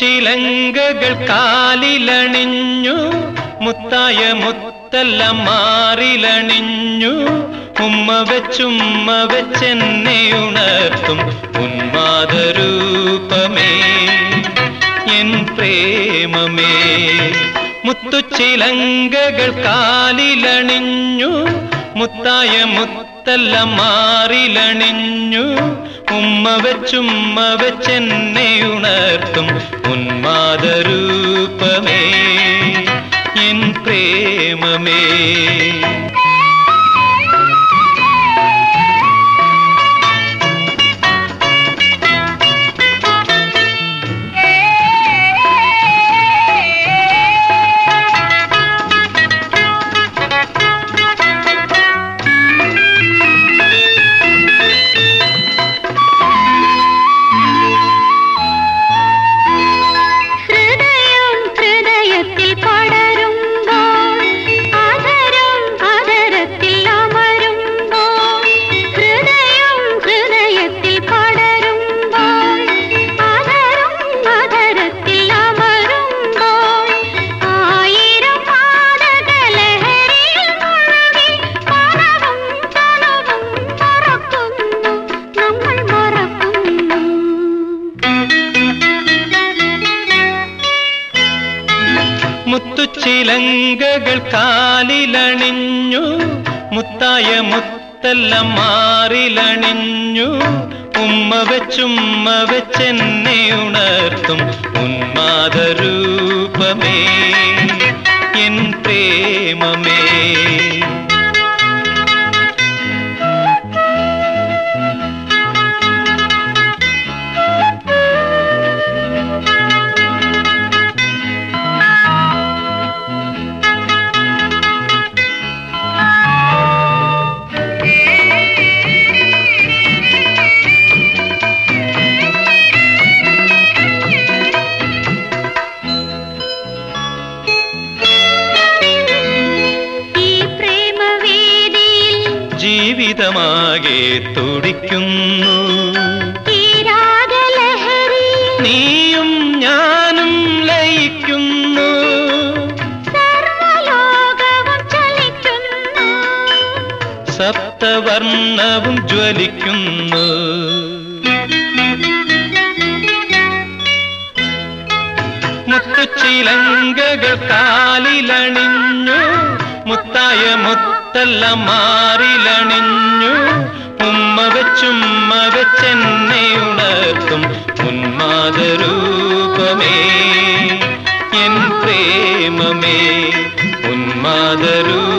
മുത്തുച്ചിലങ്കകൾ കാലിലണിഞ്ഞു, മുത്തായ മുത്തെല്ലാം മാറിലണിഞ്ഞു. ഉമ്മ വെച്ചെന്നെ ഉണർത്തും ഉന്മാദരൂപമേ എൻ പ്രേമമേ. മുത്തുച്ചിലങ്കകൾ കാലിലണിഞ്ഞു, മുത്തായ മുത്തെല്ലാം മാറിലണിഞ്ഞു. ഉമ്മ വെച്ചെന്നെ ഉണർത്തും ഉന്മാദരൂപമേ എൻ പ്രേമമേ. മുത്തുച്ചിലങ്കകൾ കാലിലണിഞ്ഞു, മുത്തായ മുത്തെല്ലാം മാറിലണിഞ്ഞു. ഉമ്മ വെച്ചെന്നെ ഉണർത്തും ഉന്മാദരൂപമേ എൻ പ്രേമമേ. ജീവിതമാകെ തുടിക്കുന്നു നീയും ഞാനും ലയിക്കുന്നു. സപ്തവർണ്ണവും ജ്വലിക്കുന്നു. മുത്തുച്ചിലങ്കകൾ കാലിലണിഞ്ഞു, മുത്തായ മുത്തെല്ലാം മാറിലണിഞ്ഞു. ഉമ്മ വെച്ചെന്നെ ഉണർത്തും ഉന്മാദരൂപമേ എൻ പ്രേമമേ ഉന്മാദരൂപമേ.